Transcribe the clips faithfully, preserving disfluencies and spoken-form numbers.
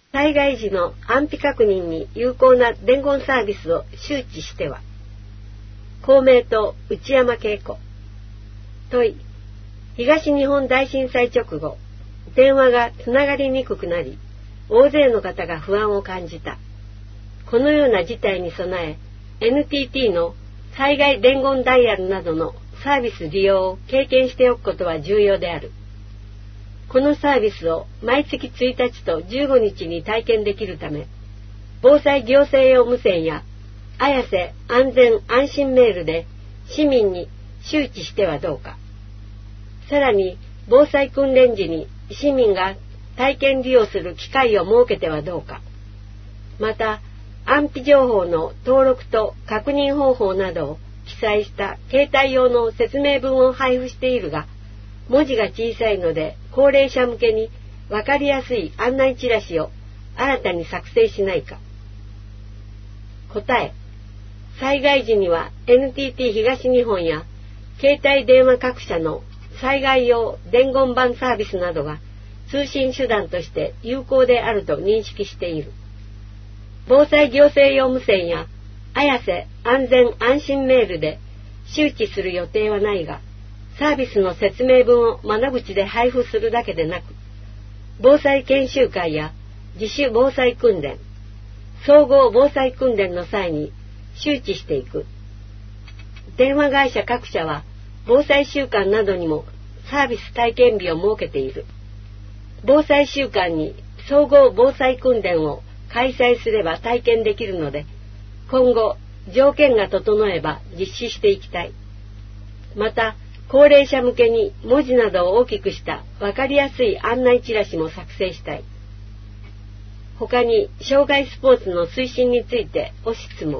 災害時の安否確認に有効な伝言サービスを周知しては。公明党内山恵子。問い。東日本大震災直後、電話がつながりにくくなり、大勢の方が不安を感じた。このような事態に備え、エヌティーティー の災害伝言ダイヤルなどのサービス利用を経験しておくことは重要である。このサービスを毎月ついたちとじゅうごにちに体験できるため、防災行政用無線や綾瀬安全安心メールで市民に周知してはどうか。さらに防災訓練時に市民が体験利用する機会を設けてはどうか。また安否情報の登録と確認方法などを記載した携帯用の説明文を配布しているが、文字が小さいので高齢者向けに分かりやすい案内チラシを新たに作成しないか。答え。災害時には エヌティーティー 東日本や携帯電話各社の災害用伝言板サービスなどが通信手段として有効であると認識している。防災行政用無線や綾瀬安全安心メールで周知する予定はないが、サービスの説明文を窓口で配布するだけでなく、防災研修会や自主防災訓練、総合防災訓練の際に周知していく。電話会社各社は防災週間などにもサービス体験日を設けている。防災週間に総合防災訓練を開催すれば体験できるので、今後条件が整えば実施していきたい。また高齢者向けに文字などを大きくした分かりやすい案内チラシも作成したい。他に障害スポーツの推進についてご質問。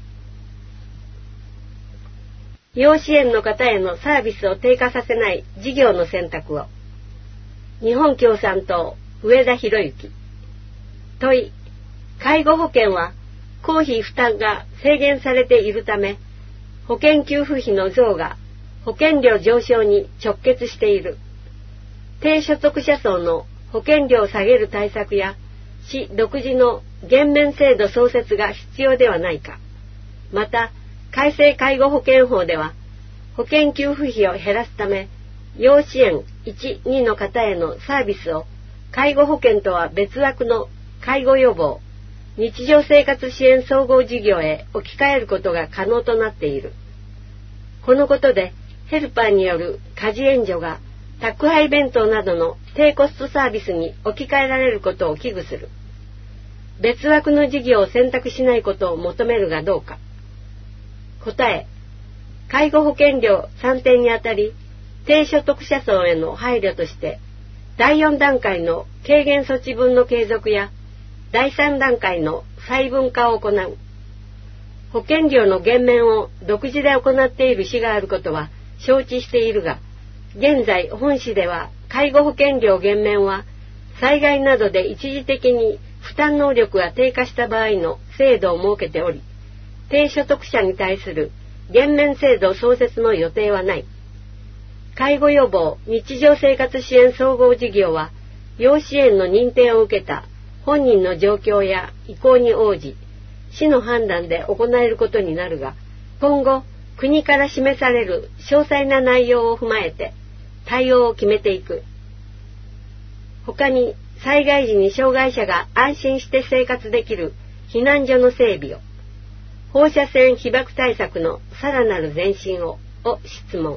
要支援の方へのサービスを低下させない事業の選択を。日本共産党上田博之。問い。介護保険は公費負担が制限されているため、保険給付費の増が保険料上昇に直結している。低所得者層の保険料を下げる対策や市独自の減免制度創設が必要ではないか。また改正介護保険法では保険給付費を減らすため、要支援いち、にの方へのサービスを介護保険とは別枠の介護予防、日常生活支援総合事業へ置き換えることが可能となっている。このことでヘルパーによる家事援助が宅配弁当などの低コストサービスに置き換えられることを危惧する。別枠の事業を選択しないことを求めるがどうか。答え。介護保険料算定にあたり、低所得者層への配慮としてだいよん段階の軽減措置分の継続やだいさん段階の細分化を行う。保険料の減免を独自で行っている市があることは承知しているが、現在本市では介護保険料減免は災害などで一時的に負担能力が低下した場合の制度を設けており、低所得者に対する減免制度創設の予定はない。介護予防日常生活支援総合事業は要支援の認定を受けた本人の状況や意向に応じ市の判断で行えることになるが、今後国から示される詳細な内容を踏まえて対応を決めていく。他に災害時に障害者が安心して生活できる避難所の整備を、放射線被曝対策のさらなる前進をを質問。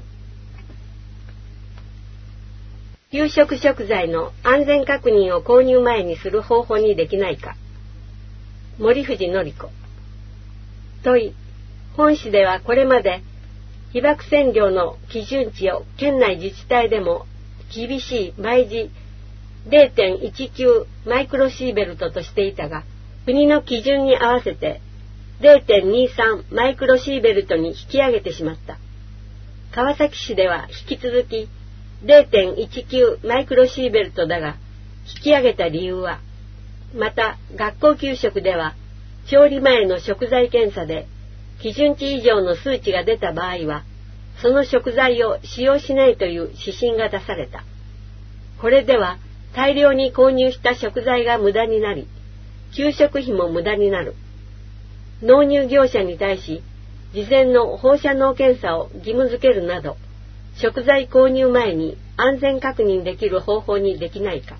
給食食材の安全確認を購入前にする方法にできないか。森藤典子。問い。本市ではこれまで被曝線量の基準値を県内自治体でも厳しい毎時 れいてんいちきゅう マイクロシーベルトとしていたが、国の基準に合わせて れいてんにさん マイクロシーベルトに引き上げてしまった。川崎市では引き続き れいてんいちきゅう マイクロシーベルトだが、引き上げた理由は、また学校給食では調理前の食材検査で基準値以上の数値が出た場合は、その食材を使用しないという指針が出された。これでは大量に購入した食材が無駄になり、 給食費も無駄になる。納入業者に対し、事前の放射能検査を義務付けるなど、食材購入前に安全確認できる方法にできないか。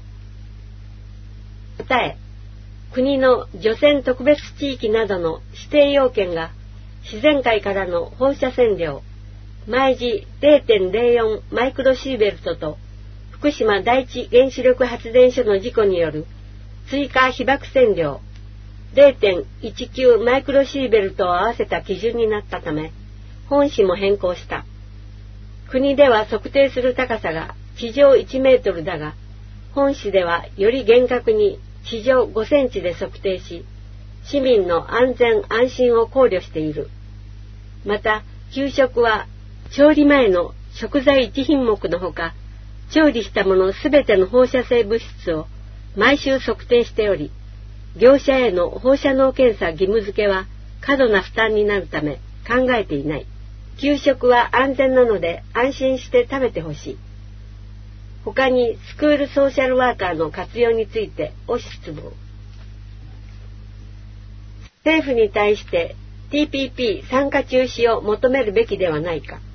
答え、国の除染特別地域などの指定要件が自然界からの放射線量、毎時 ゼロてんゼロよん マイクロシーベルトと福島第一原子力発電所の事故による追加被曝線量 ゼロてんいちきゅう マイクロシーベルトを合わせた基準になったため、本市も変更した。国では測定する高さが地上いちメートルだが、本市ではより厳格に地上ごセンチで測定し、市民の安全安心を考慮している。また、給食は調理前の食材いち品目のほか、調理したものすべての放射性物質を毎週測定しており、業者への放射能検査義務付けは過度な負担になるため考えていない。給食は安全なので安心して食べてほしい。他にスクールソーシャルワーカーの活用についてお質問。政府に対して ティーピーピー 参加中止を求めるべきではないか。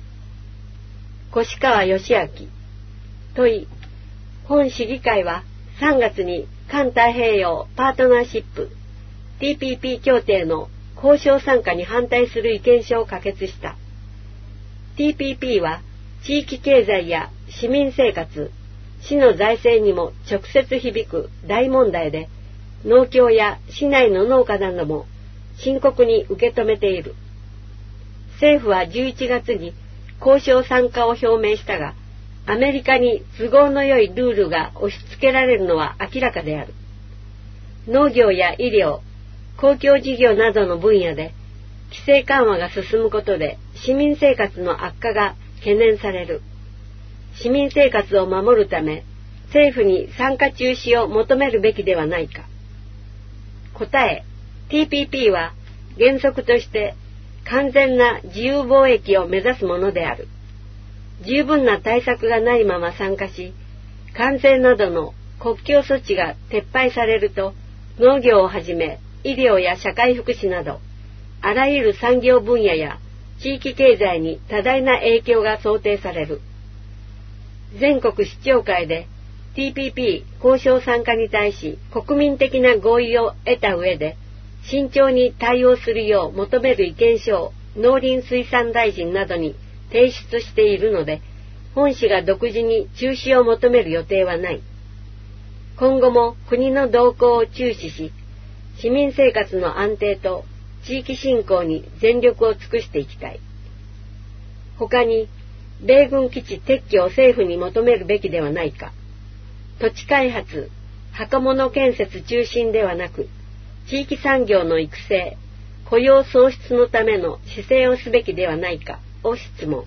越川義明。問い、本市議会はさんがつに環太平洋パートナーシップ ティーピーピー 協定の交渉参加に反対する意見書を可決した。ティーピーピー は地域経済や市民生活、市の財政にも直接響く大問題で、農協や市内の農家なども深刻に受け止めている。政府はじゅういちがつに交渉参加を表明したが、アメリカに都合の良いルールが押し付けられるのは明らかである。農業や医療、公共事業などの分野で規制緩和が進むことで市民生活の悪化が懸念される。市民生活を守るため政府に参加中止を求めるべきではないか。答え、ティーピーピー は原則として完全な自由貿易を目指すものである。十分な対策がないまま参加し、関税などの国境措置が撤廃されると、農業をはじめ医療や社会福祉など、あらゆる産業分野や地域経済に多大な影響が想定される。全国市長会で ティーピーピー 交渉参加に対し国民的な合意を得た上で、慎重に対応するよう求める意見書を農林水産大臣などに提出しているので、本市が独自に中止を求める予定はない。今後も国の動向を注視し、市民生活の安定と地域振興に全力を尽くしていきたい。他に、米軍基地撤去を政府に求めるべきではないか。土地開発、墓物建設中心ではなく、地域産業の育成、雇用創出のための姿勢をすべきではないか。を質問。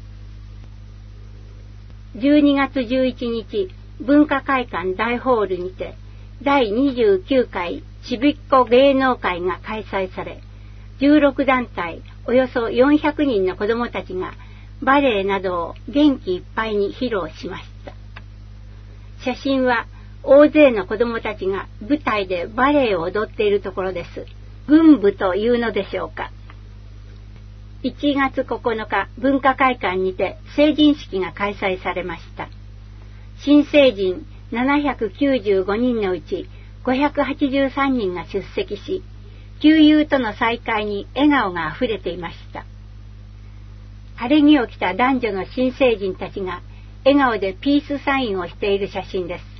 じゅうにがつじゅういちにち、文化会館大ホールにてだいにじゅうきゅうかいちびっこ芸能会が開催され、じゅうろくだんたいおよそよんひゃくにんの子どもたちがバレエなどを元気いっぱいに披露しました。写真は大勢の子どもたちが舞台でバレエを踊っているところです。群舞というのでしょうか。いちがつここのか、文化会館にて成人式が開催されました。新成人ななひゃくきゅうじゅうごにんのうちごひゃくはちじゅうさんにんが出席し、旧友との再会に笑顔があふれていました。晴れ着を着た男女の新成人たちが笑顔でピースサインをしている写真です。